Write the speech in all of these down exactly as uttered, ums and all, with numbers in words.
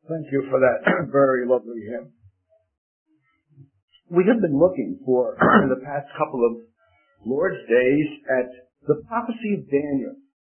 Thank you for that very lovely hymn. We have been looking for the past couple of Lord's Days at the prophecy of Daniel.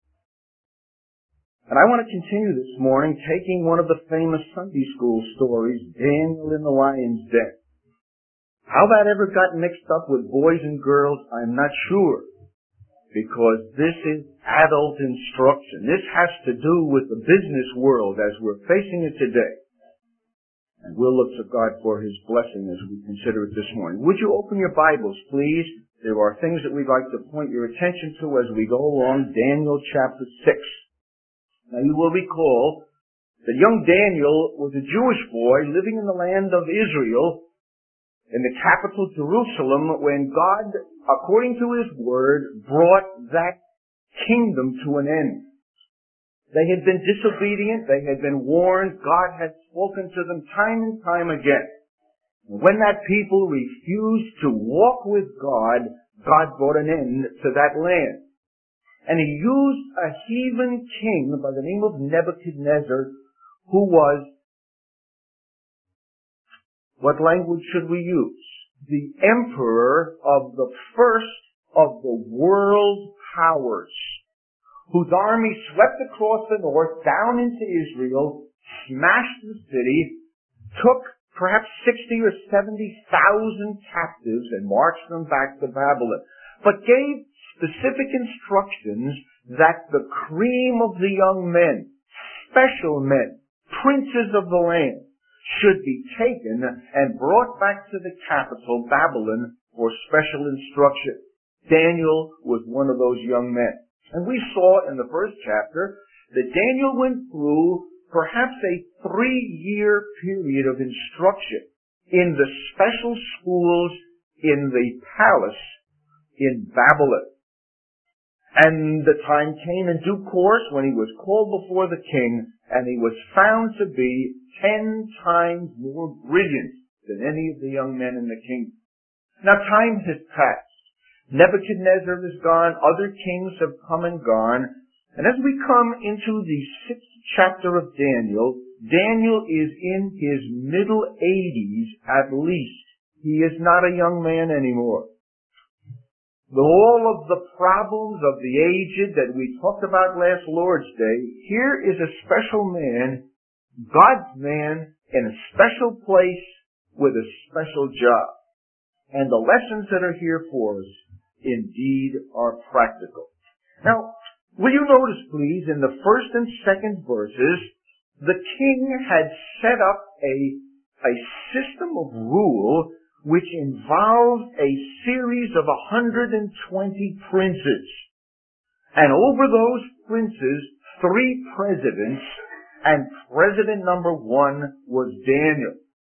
And I want to continue this morning taking one of the famous Sunday school stories, Daniel in the Lion's Den. How that ever got mixed up with boys and girls, I'm not sure. Because this is adult instruction. This has to do with the business world as we're facing it today. And we'll look to God for His blessing as we consider it this morning. Would you open your Bibles, please? There are things that we'd like to point your attention to as we go along. Daniel chapter six. Now you will recall that young Daniel was a Jewish boy living in the land of Israel, in the capital Jerusalem, when God, according to His word, brought that kingdom to an end. They had been disobedient, they had been warned, God had spoken to them time and time again. When that people refused to walk with God, God brought an end to that land. And He used a heathen king by the name of Nebuchadnezzar, who was, what language should we use? The emperor of the first of the world powers, whose army swept across the north, down into Israel, smashed the city, took perhaps sixty or seventy thousand captives and marched them back to Babylon, but gave specific instructions that the cream of the young men, special men, princes of the land, should be taken and brought back to the capital, Babylon, for special instruction. Daniel was one of those young men. And we saw in the first chapter that Daniel went through perhaps a three-year period of instruction in the special schools in the palace in Babylon. And the time came in due course when he was called before the king, and he was found to be ten times more brilliant than any of the young men in the kingdom. Now time has passed. Nebuchadnezzar is gone, other kings have come and gone, and as we come into the sixth chapter of Daniel, Daniel is in his middle eighties at least. He is not a young man anymore. All of the problems of the aged that we talked about last Lord's Day, here is a special man, God's man, in a special place with a special job. And the lessons that are here for us indeed are practical. Now, will you notice, please, in the first and second verses, the king had set up a, a system of rule which involved a series of one hundred twenty princes. And over those princes, three presidents, and president number one was Daniel.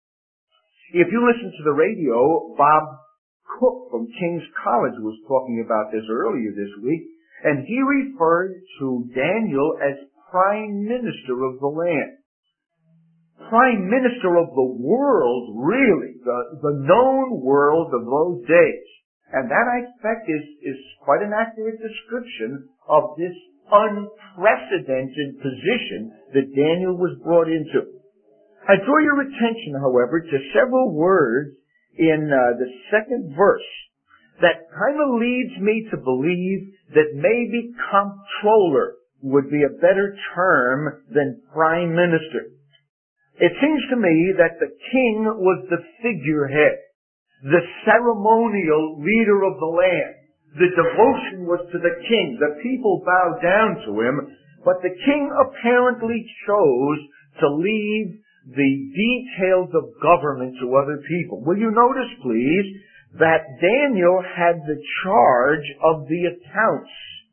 If you listen to the radio, Bob Cook from King's College was talking about this earlier this week, and he referred to Daniel as prime minister of the land. Prime minister of the world, really, the, the known world of those days. And that, I expect, is, is quite an accurate description of this unprecedented position that Daniel was brought into. I draw your attention, however, to several words in uh, the second verse that kind of leads me to believe that maybe comptroller would be a better term than prime minister. It seems to me that the king was the figurehead, the ceremonial leader of the land. The devotion was to the king. The people bowed down to him, but the king apparently chose to leave the details of government to other people. Will you notice, please, that Daniel had the charge of the accounts?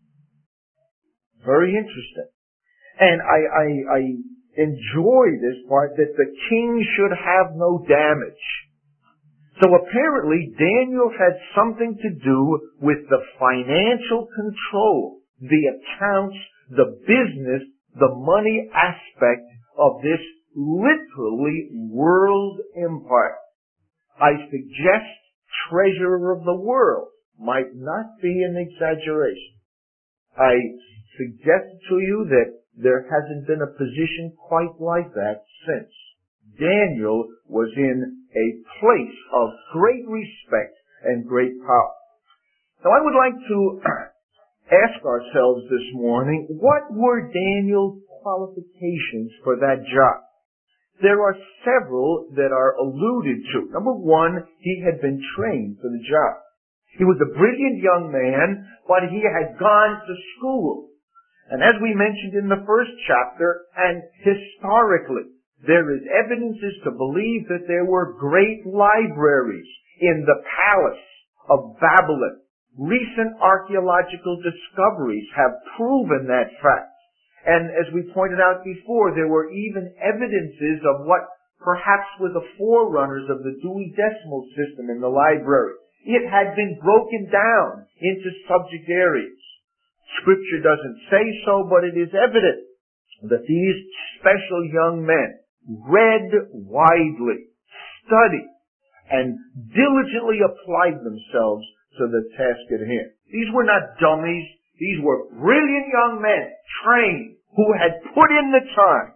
Very interesting. And I, I, I enjoy this part, that the king should have no damage. So apparently Daniel had something to do with the financial control, the accounts, the business, the money aspect of this literally world empire. I suggest treasurer of the world might not be an exaggeration. I suggest to you that there hasn't been a position quite like that since. Daniel was in a place of great respect and great power. Now I would like to ask ourselves this morning, what were Daniel's qualifications for that job? There are several that are alluded to. Number one, he had been trained for the job. He was a brilliant young man, but he had gone to school. And as we mentioned in the first chapter, and historically, there is evidences to believe that there were great libraries in the palace of Babylon. Recent archaeological discoveries have proven that fact. And as we pointed out before, there were even evidences of what perhaps were the forerunners of the Dewey Decimal System in the library. It had been broken down into subject areas. Scripture doesn't say so, but it is evident that these special young men read widely, studied, and diligently applied themselves to the task at hand. These were not dummies. These were brilliant young men, trained, who had put in the time.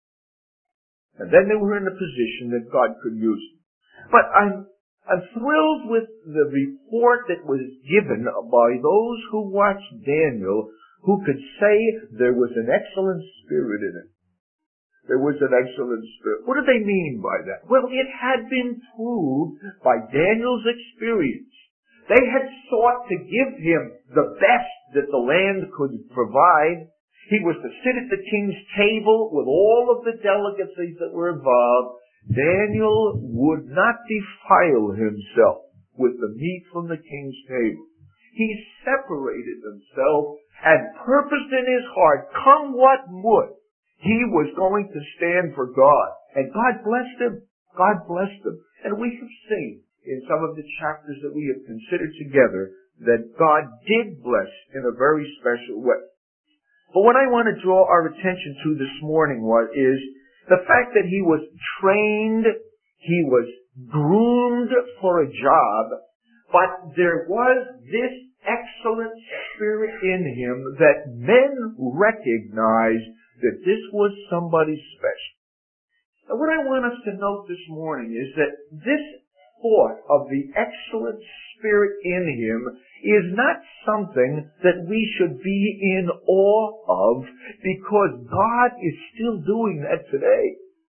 And then they were in a position that God could use them. But I'm, I'm thrilled with the report that was given by those who watched Daniel, who could say there was an excellent spirit in it. There was an excellent spirit. What do they mean by that? Well, it had been proved by Daniel's experience. They had sought to give him the best that the land could provide. He was to sit at the king's table with all of the delicacies that were involved. Daniel would not defile himself with the meat from the king's table. He separated himself and purposed in his heart, come what would, he was going to stand for God. And God blessed him. God blessed him. And we have seen in some of the chapters that we have considered together that God did bless in a very special way. But what I want to draw our attention to this morning was, is the fact that he was trained, he was groomed for a job, but there was this excellent spirit in him that men recognized that this was somebody special. Now what I want us to note this morning is that this thought of the excellent spirit in him is not something that we should be in awe of, because God is still doing that today.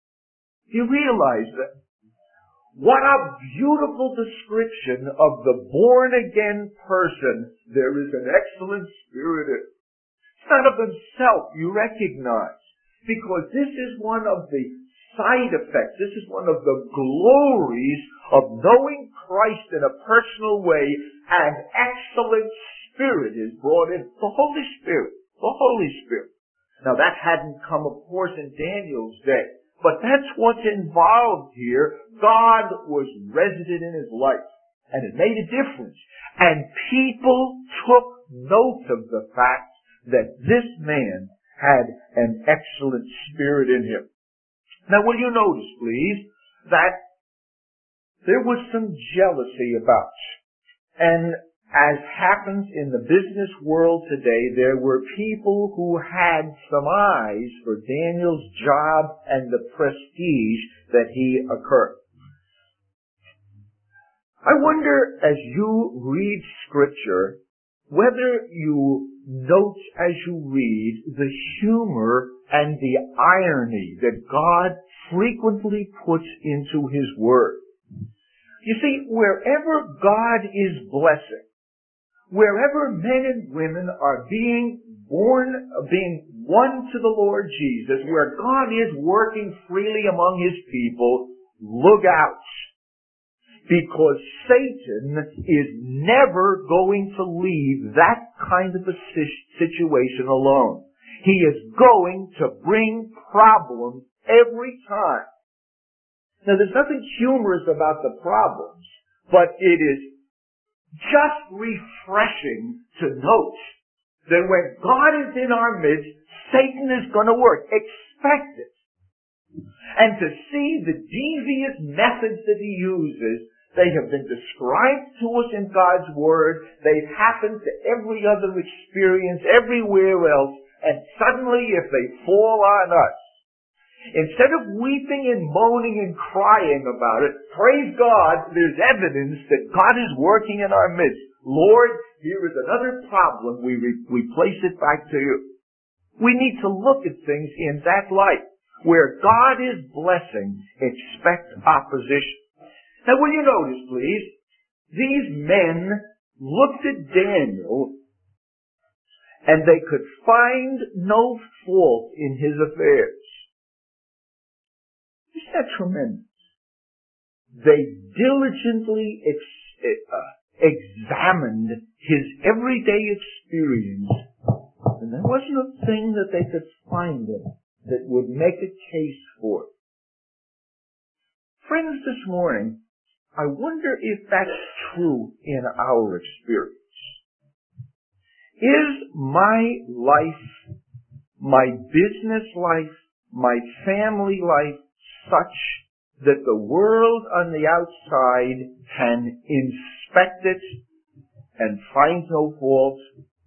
You realize that? What a beautiful description of the born-again person. There is an excellent spirit in. It's not of himself, you recognize, because this is one of the side effects. This is one of the glories of knowing Christ in a personal way. An excellent spirit is brought in. The Holy Spirit. The Holy Spirit. Now that hadn't come, of course, in Daniel's day. But that's what's involved here. God was resident in his life. And it made a difference. And people took note of the fact that this man had an excellent spirit in him. Now will you notice, please, that there was some jealousy about. And as happens in the business world today, there were people who had some eyes for Daniel's job and the prestige that he occurred. I wonder, as you read Scripture, whether you note as you read the humor and the irony that God frequently puts into his word. You see, wherever God is blessing, wherever men and women are being born, being won to the Lord Jesus, where God is working freely among his people, look out. Because Satan is never going to leave that kind of a situation alone. He is going to bring problems every time. Now there's nothing humorous about the problems, but it is just refreshing to note that when God is in our midst, Satan is going to work. Expect it. And to see the devious methods that he uses, they have been described to us in God's Word. They've happened to every other experience everywhere else. And suddenly, if they fall on us, instead of weeping and moaning and crying about it, praise God, there's evidence that God is working in our midst. Lord, here is another problem. We, re- we place it back to you. We need to look at things in that light. Where God is blessing, expect opposition. Now will you notice, please, these men looked at Daniel and they could find no fault in his affairs. Isn't that tremendous? They diligently ex- uh, examined his everyday experience, and there wasn't a thing that they could find in it that would make a case for it. Friends, this morning, I wonder if that's true in our experience. Is my life, my business life, my family life such that the world on the outside can inspect it and find no fault?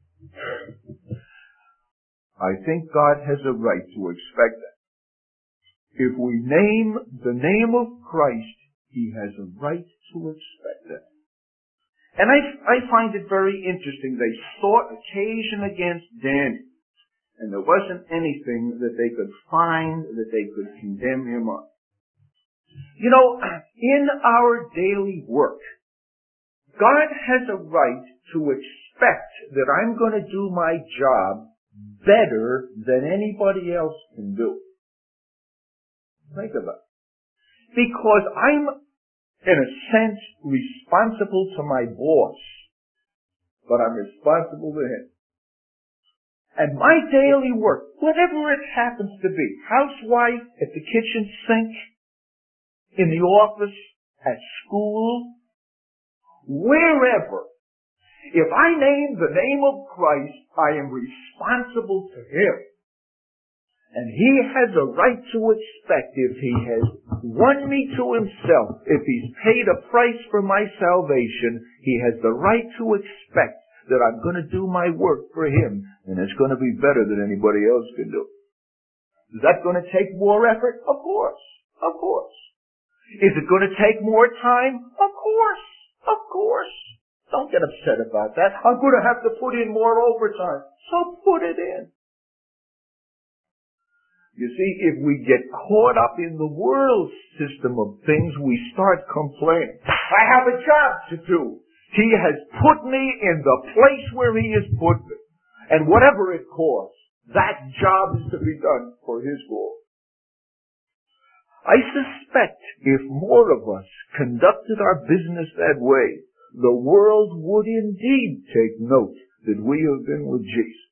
I think God has a right to expect that. If we name the name of Christ, He has a right to expect that. And I, I find it very interesting. They sought occasion against Daniel, and there wasn't anything that they could find that they could condemn him on. You know, in our daily work, God has a right to expect that I'm going to do my job better than anybody else can do. Think about it. Because I'm, in a sense, responsible to my boss, but I'm responsible to him. And my daily work, whatever it happens to be, housewife, at the kitchen sink, in the office, at school, wherever, if I name the name of Christ, I am responsible to Him. And He has a right to expect, if He has won me to Himself, if He's paid a price for my salvation, He has the right to expect that I'm going to do my work for Him, and it's going to be better than anybody else can do. Is that going to take more effort? Of course. Of course. Is it going to take more time? Of course. Of course. Don't get upset about that. I'm going to have to put in more overtime. So put it in. You see, if we get caught up in the world system of things, we start complaining. I have a job to do. He has put me in the place where He has put me. And whatever it costs, that job is to be done for His glory. I suspect if more of us conducted our business that way, the world would indeed take note that we have been with Jesus.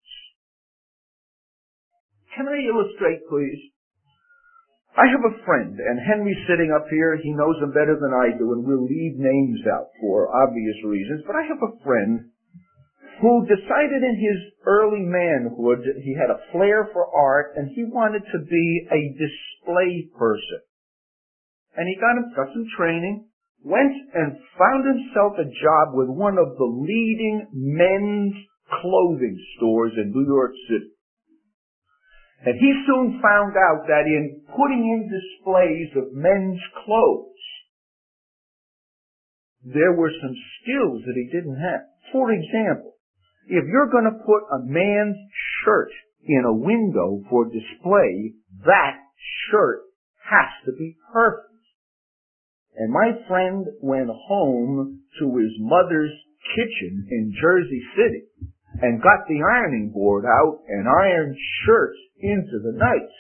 Can I illustrate, please? I have a friend, and Henry's sitting up here. He knows him better than I do, and we'll leave names out for obvious reasons. But I have a friend who decided in his early manhood he had a flair for art, and he wanted to be a display person. And he got, him, got some training, went and found himself a job with one of the leading men's clothing stores in New York City. And he soon found out that in putting in displays of men's clothes, there were some skills that he didn't have. For example, if you're going to put a man's shirt in a window for display, that shirt has to be perfect. And my friend went home to his mother's kitchen in Jersey City and got the ironing board out and ironed shirts into the night.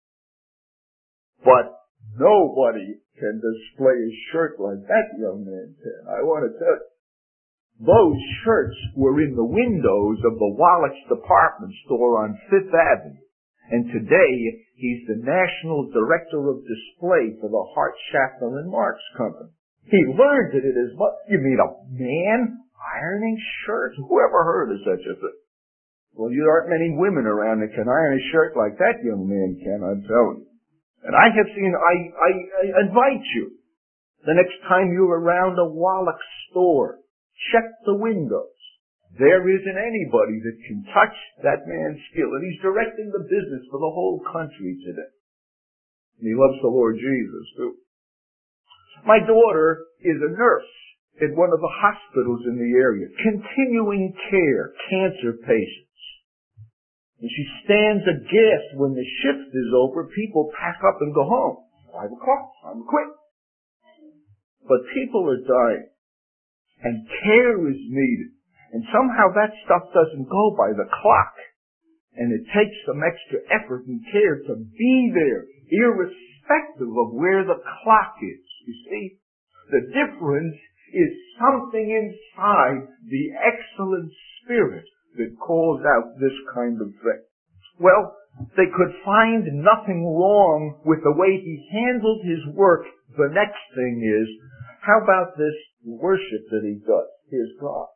But nobody can display a shirt like that young man can. I want to tell you. Those shirts were in the windows of the Wallace department store on Fifth Avenue. And today, he's the national director of display for the Hart, Schaffner and Marx Company. He learned it at his mother. You mean a man ironing shirts? Whoever heard of such a thing? Well, there aren't many women around that can iron a shirt like that young man can, I'm telling you. And I have seen, I, I, I invite you, the next time you're around a Wallach store, check the windows. There isn't anybody that can touch that man's skill. And he's directing the business for the whole country today. And he loves the Lord Jesus, too. My daughter is a nurse at one of the hospitals in the area, continuing care, cancer patients. And she stands aghast when the shift is over, people pack up and go home. Five o'clock, I'm quit. But people are dying, and care is needed. And somehow that stuff doesn't go by the clock. And it takes some extra effort and care to be there, irrespective of where the clock is. You see, the difference is something inside the excellent spirit that calls out this kind of thing. Well, they could find nothing wrong with the way he handled his work. The next thing is, how about this worship that he does? Here's God.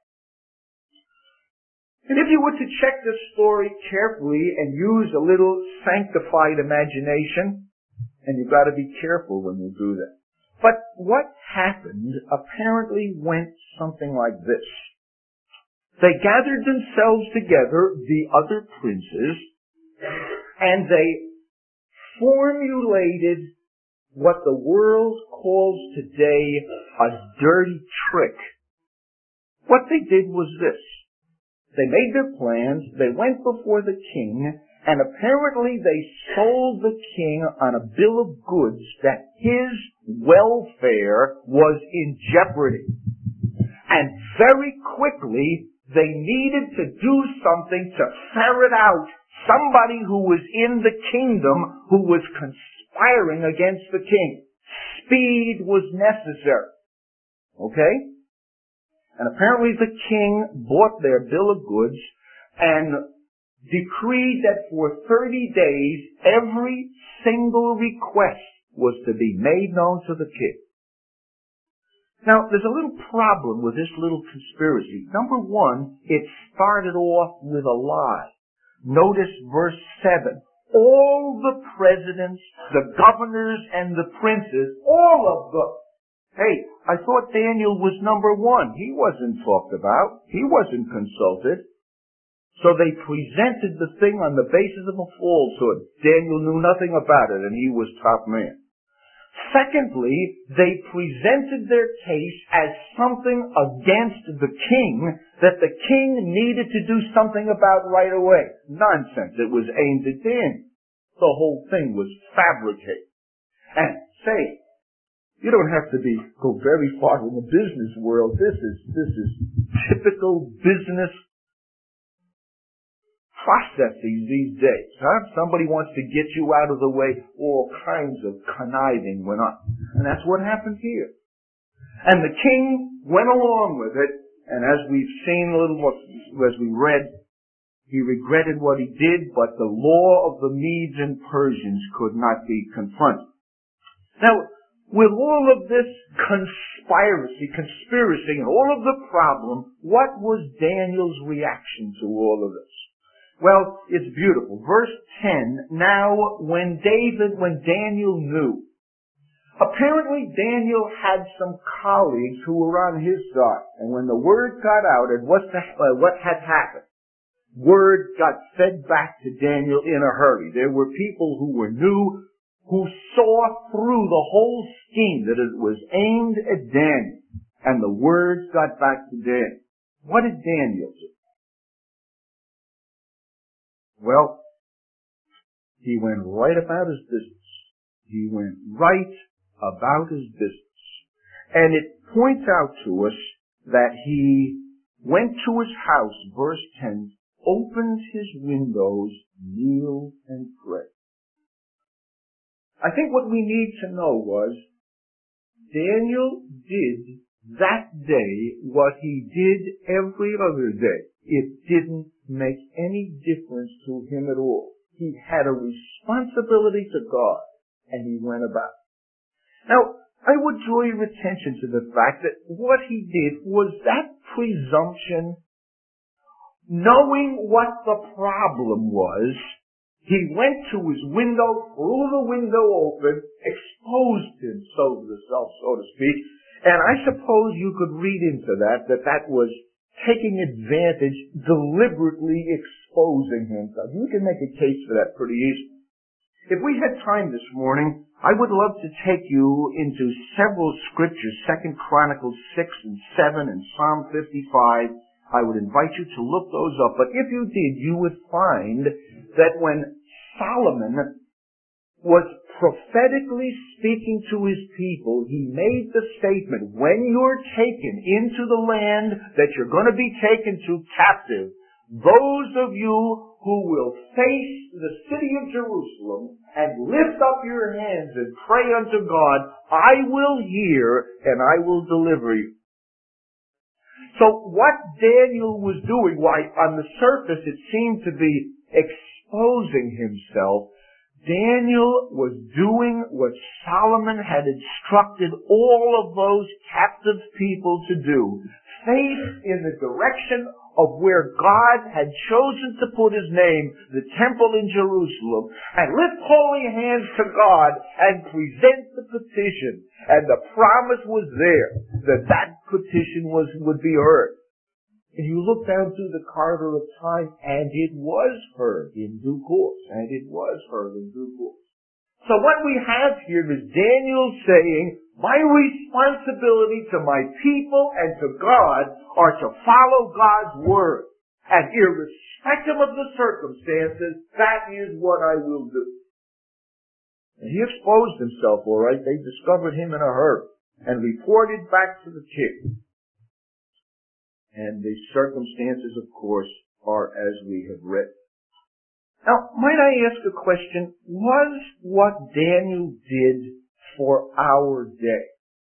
And if you were to check this story carefully and use a little sanctified imagination, and you've got to be careful when you do that. But what happened apparently went something like this. They gathered themselves together, the other princes, and they formulated what the world calls today a dirty trick. What they did was this. They made their plans, they went before the king, and apparently they sold the king on a bill of goods that his welfare was in jeopardy. And very quickly, they needed to do something to ferret out somebody who was in the kingdom who was conspiring against the king. Speed was necessary. Okay? And apparently the king bought their bill of goods and decreed that for thirty days every single request was to be made known to the king. Now, there's a little problem with this little conspiracy. Number one, it started off with a lie. Notice verse seven. All the presidents, the governors, and the princes, all of them. Hey, I thought Daniel was number one. He wasn't talked about. He wasn't consulted. So they presented the thing on the basis of a falsehood. Daniel knew nothing about it, and he was top man. Secondly, they presented their case as something against the king that the king needed to do something about right away. Nonsense. It was aimed at Daniel. The whole thing was fabricated. And say, you don't have to be go very far in the business world. This is this is typical business processes these days. Huh? Somebody wants to get you out of the way. All kinds of conniving went on. And that's what happened here. And the king went along with it. And as we've seen a little more, as we read, he regretted what he did, but the law of the Medes and Persians could not be confronted. Now, with all of this conspiracy, conspiracy, and all of the problem, what was Daniel's reaction to all of this? Well, it's beautiful. Verse ten, now when David, when Daniel knew, apparently Daniel had some colleagues who were on his side, and when the word got out and what, the, uh, what had happened, word got fed back to Daniel in a hurry. There were people who were new, who saw through the whole scheme that it was aimed at Daniel, and the word got back to Daniel. What did Daniel do? Well, he went right about his business. He went right about his business. And it points out to us that he went to his house, verse ten, opened his windows, kneeled and prayed. I think what we need to know was Daniel did that day what he did every other day. It didn't make any difference to him at all. He had a responsibility to God, and he went about. Now, I would draw your attention to the fact that what he did was that presumption, knowing what the problem was, he went to his window, threw the window open, exposed himself, so to speak, and I suppose you could read into that, that that was taking advantage, deliberately exposing himself. You can make a case for that pretty easily. If we had time this morning, I would love to take you into several scriptures, Second Chronicles six and seven and Psalm fifty-five. I would invite you to look those up. But if you did, you would find that when Solomon was prophetically speaking to his people, he made the statement, when you're taken into the land that you're going to be taken to captive, those of you who will face the city of Jerusalem and lift up your hands and pray unto God, I will hear and I will deliver you. So what Daniel was doing, why on the surface it seemed to be exposing himself, Daniel was doing what Solomon had instructed all of those captive people to do. Face in the direction of where God had chosen to put his name, the temple in Jerusalem, and lift holy hands to God and present the petition. And the promise was there that that petition was would be heard. And you look down through the corridor of time, and it was heard in due course. And it was heard in due course. So what we have here is Daniel saying, my responsibility to my people and to God are to follow God's word. And irrespective of the circumstances, that is what I will do. And he exposed himself, all right. They discovered him in a hurry and reported back to the king. And the circumstances, of course, are as we have read. Now, might I ask a question? Was what Daniel did for our day?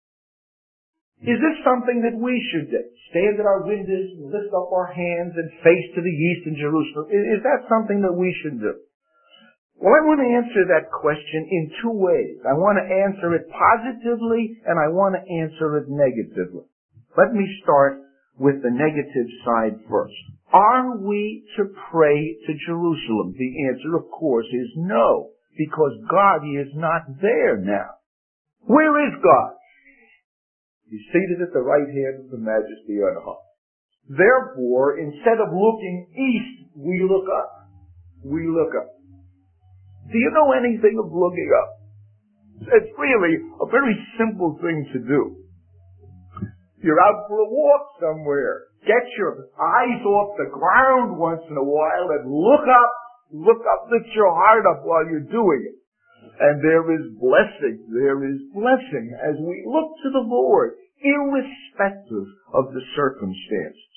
Is this something that we should do? Stand at our windows, lift up our hands, and face to the east in Jerusalem? Is that something that we should do? Well, I want to answer that question in two ways. I want to answer it positively, and I want to answer it negatively. Let me start with the negative side first. Are we to pray to Jerusalem? The answer, of course, is no, because God is not there now. Where is God? He's seated at the right hand of the Majesty on high. Therefore, instead of looking east, we look up. We look up. Do you know anything of looking up? It's really a very simple thing to do. You're out for a walk somewhere. Get your eyes off the ground once in a while and look up. Look up, lift your heart up while you're doing it. And there is blessing. There is blessing as we look to the Lord, irrespective of the circumstances.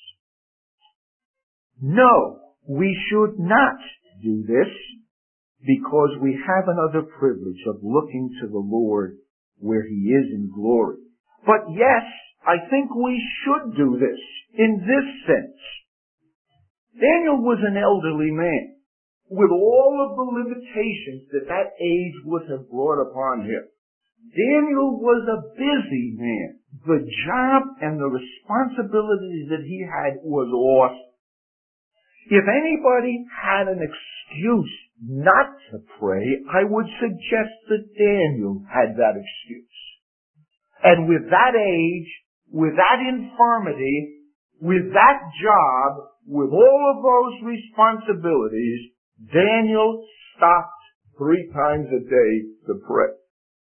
No, we should not do this because we have another privilege of looking to the Lord where He is in glory. But yes, I think we should do this in this sense. Daniel was an elderly man with all of the limitations that that age would have brought upon him. Daniel was a busy man. The job and the responsibilities that he had was awesome. If anybody had an excuse not to pray, I would suggest that Daniel had that excuse. And with that age, with that infirmity, with that job, with all of those responsibilities, Daniel stopped three times a day to pray.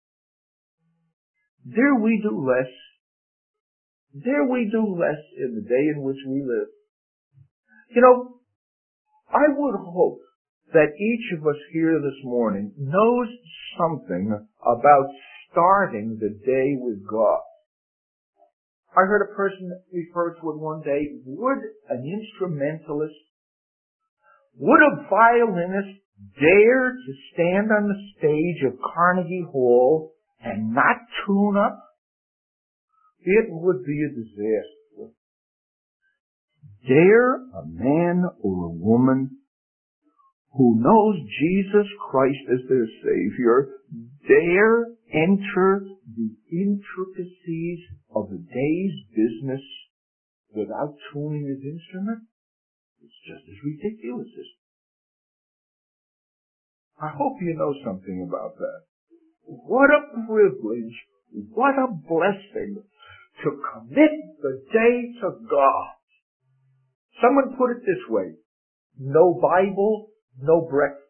Dare we do less? Dare we do less in the day in which we live? You know, I would hope that each of us here this morning knows something about starting the day with God. I heard a person refer to it one day. Would an instrumentalist, would a violinist dare to stand on the stage of Carnegie Hall and not tune up? It would be a disaster. Dare a man or a woman who knows Jesus Christ as their Savior dare enter the intricacies of a day's business without tuning his instrument? It's just as ridiculous as it. I hope you know something about that. What a privilege, what a blessing to commit the day to God Someone put it this way: no Bible, no breakfast.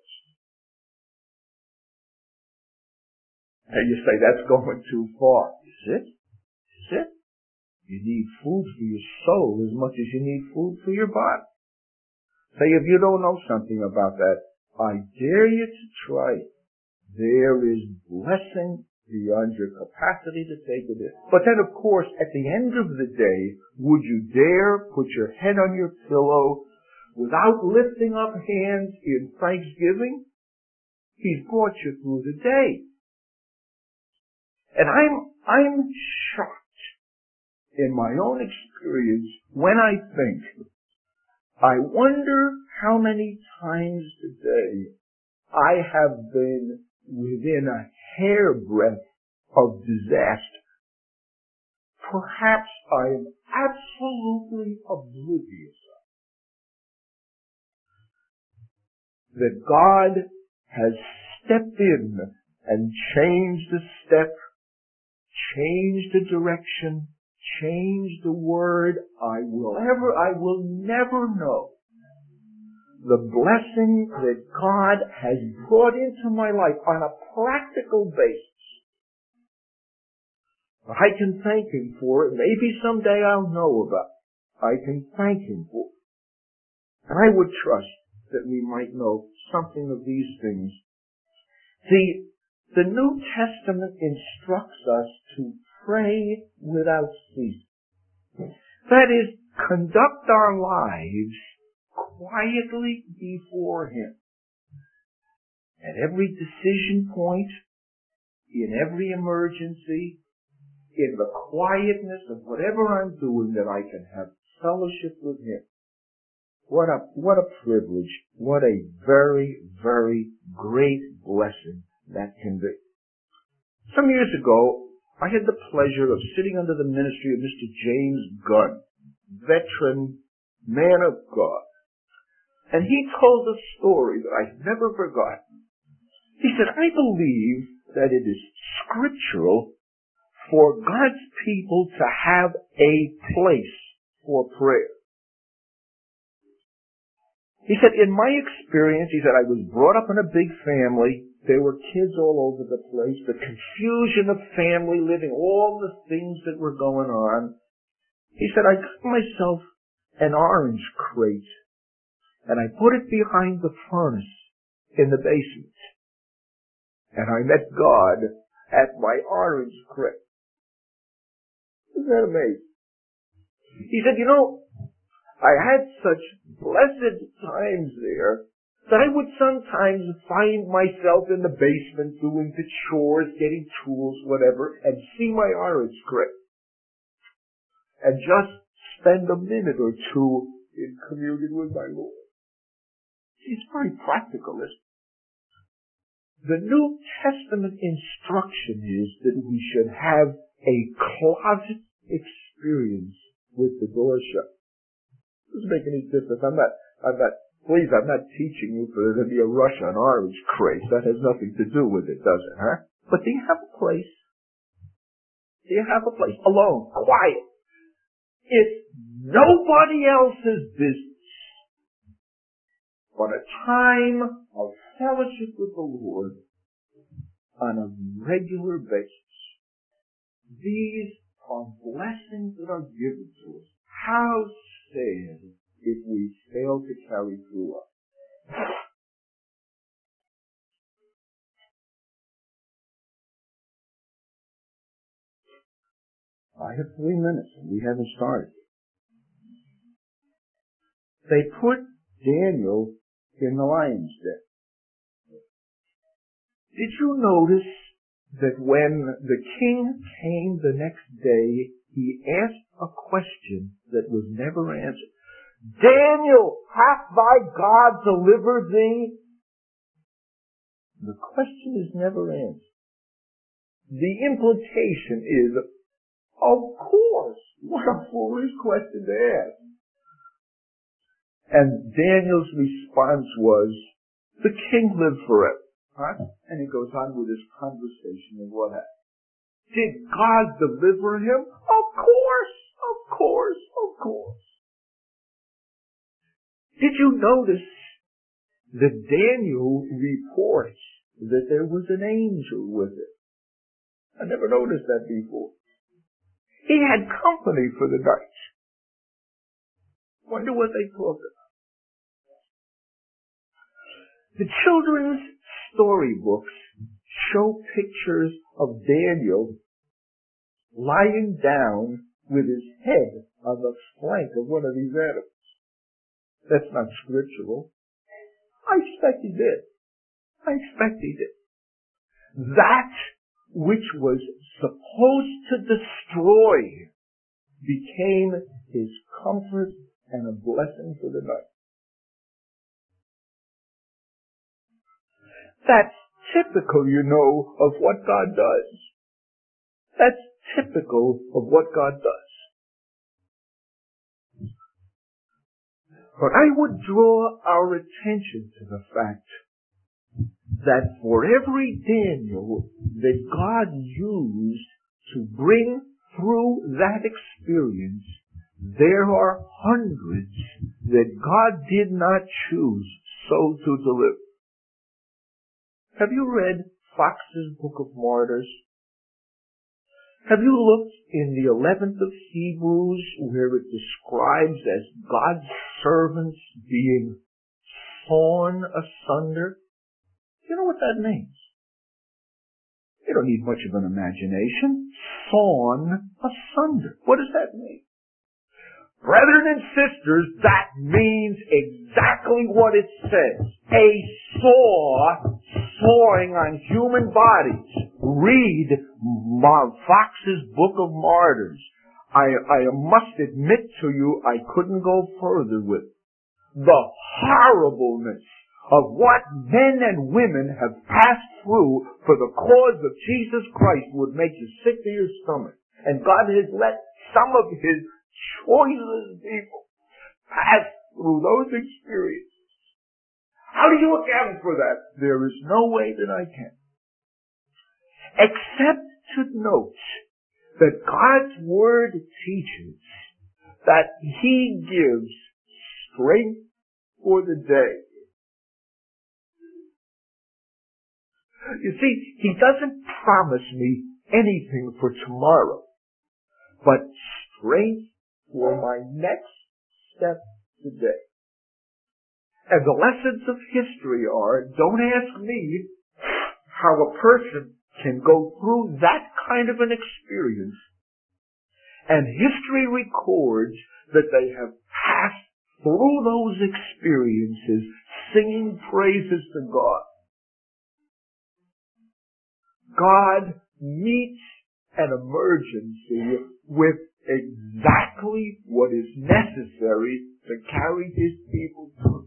And you say, that's going too far. Is it? Is it? You need food for your soul as much as you need food for your body. Say, if you don't know something about that, I dare you to try it. There is blessing beyond your capacity to take it in. But then, of course, at the end of the day, would you dare put your head on your pillow without lifting up hands in thanksgiving? He's brought you through the day. And I'm, I'm shocked in my own experience when I think, I wonder how many times today I have been within a hairbreadth of disaster. Perhaps I am absolutely oblivious that God has stepped in and changed the step, changed the direction, changed the word. I will ever, I will never know the blessing that God has brought into my life on a practical basis. I can thank Him for it. Maybe someday I'll know about it. I can thank Him for it. And I would trust that we might know something of these things. See, the New Testament instructs us to pray without ceasing. That is, conduct our lives quietly before Him. At every decision point, in every emergency, in the quietness of whatever I'm doing, that I can have fellowship with Him. What a, what a privilege. What a very, very great blessing that can be. Some years ago, I had the pleasure of sitting under the ministry of Mister James Gunn, veteran man of God. And he told a story that I've never forgotten. He said, I believe that it is scriptural for God's people to have a place for prayer. He said, in my experience, he said, I was brought up in a big family. There were kids all over the place. The confusion of family living, all the things that were going on. He said, I got myself an orange crate, and I put it behind the furnace in the basement. And I met God at my orange crate. Isn't that amazing? He said, you know, I had such blessed times there that I would sometimes find myself in the basement doing the chores, getting tools, whatever, and see my orange crate. And just spend a minute or two in communion with my Lord. It's very practical, isn't it? The New Testament instruction is that we should have a closet experience with the door shut. It doesn't make any difference. I'm not, I'm not, please, I'm not teaching you for there to be a rush on orange crates. That has nothing to do with it, does it, huh? But do you have a place? Do you have a place? Alone, quiet. It's nobody else's business, but a time of fellowship with the Lord on a regular basis. These are blessings that are given to us. How sad if we fail to carry through us. I have three minutes and we haven't started. They put Daniel in the lion's den. Did you notice that when the king came the next day, he asked a question that was never answered? Daniel, hath thy God delivered thee? The question is never answered. The implication is, of course, what a foolish question to ask. And Daniel's response was, the king lived forever. Huh? And he goes on with his conversation and what happened. Did God deliver him? Of course, of course, of course. Did you notice that Daniel reports that there was an angel with it? I never noticed that before. He had company for the night. Wonder what they talked about. The children's storybooks show pictures of Daniel lying down with his head on the flank of one of these animals. That's not scriptural. I expect he did. I expect he did. That which was supposed to destroy became his comfort and a blessing for the night. That's typical, you know, of what God does. That's typical of what God does. But I would draw our attention to the fact that for every Daniel that God used to bring through that experience, there are hundreds that God did not choose so to deliver. Have you read Fox's Book of Martyrs? Have you looked in the eleventh of Hebrews where it describes as God's servants being sawn asunder? You know what that means? You don't need much of an imagination. Sawn asunder. What does that mean? Brethren and sisters, that means exactly what it says. A saw sawing on human bodies. Read Fox's Book of Martyrs. I, I must admit to you, I couldn't go further with it. The horribleness of what men and women have passed through for the cause of Jesus Christ would make you sick to your stomach. And God has let some of His choicest people pass through those experiences. How do you account for that? There is no way that I can. Except to note that God's Word teaches that He gives strength for the day. You see, He doesn't promise me anything for tomorrow, but strength for my next step today. And the lessons of history are, don't ask me how a person can go through that kind of an experience, and history records that they have passed through those experiences singing praises to God. God meets an emergency with exactly what is necessary to carry His people through.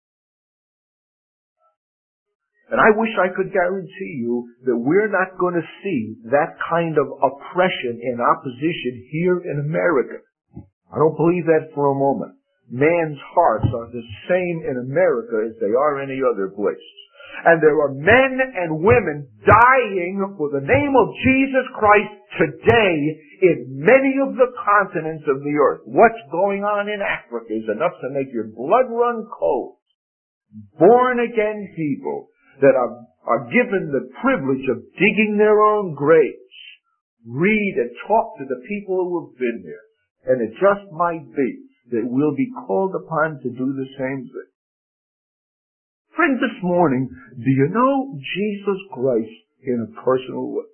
And I wish I could guarantee you that we're not going to see that kind of oppression and opposition here in America. I don't believe that for a moment. Man's hearts are the same in America as they are any other place. And there are men and women dying for the name of Jesus Christ today in many of the continents of the earth. What's going on in Africa is enough to make your blood run cold. Born again people that are, are given the privilege of digging their own graves. Read and talk to the people who have been there. And it just might be that we'll be called upon to do the same thing. Friend, this morning, do you know Jesus Christ in a personal way?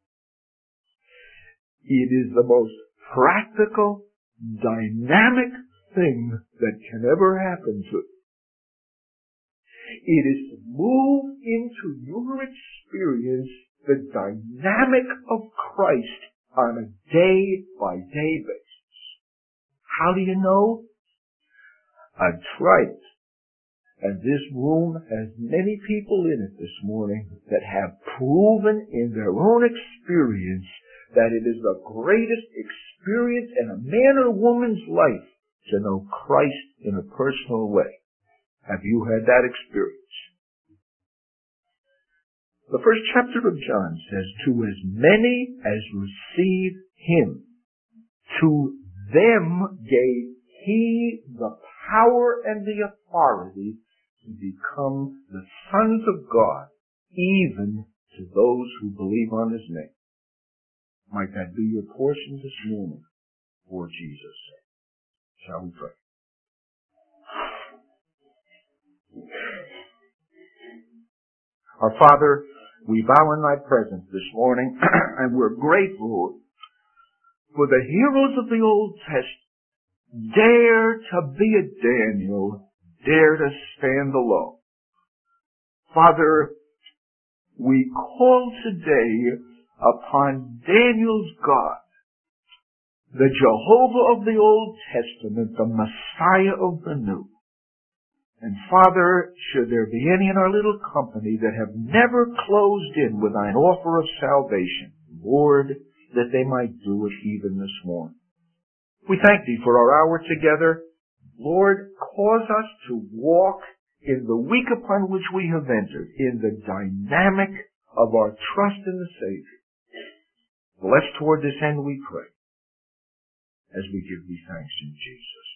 It is the most practical, dynamic thing that can ever happen to you. It is to move into your experience the dynamic of Christ on a day-by-day basis. How do you know? That's right. And this room has many people in it this morning that have proven in their own experience that it is the greatest experience in a man or woman's life to know Christ in a personal way. Have you had that experience? The first chapter of John says, to as many as receive Him, to them gave He the power and the authority to become the sons of God, even to those who believe on his name. Might that be your portion this morning for Jesus' sake. Shall we pray? Our Father, we bow in thy presence this morning, and we're grateful for the heroes of the Old Testament. Dare to be a Daniel, dare to stand alone. Father, we call today upon Daniel's God, the Jehovah of the Old Testament, the Messiah of the New. And Father, should there be any in our little company that have never closed in with thine offer of salvation, Lord, that they might do it even this morning. We thank thee for our hour together. Lord, cause us to walk in the week upon which we have entered, in the dynamic of our trust in the Savior. Bless toward this end, we pray, as we give thee thanks in Jesus.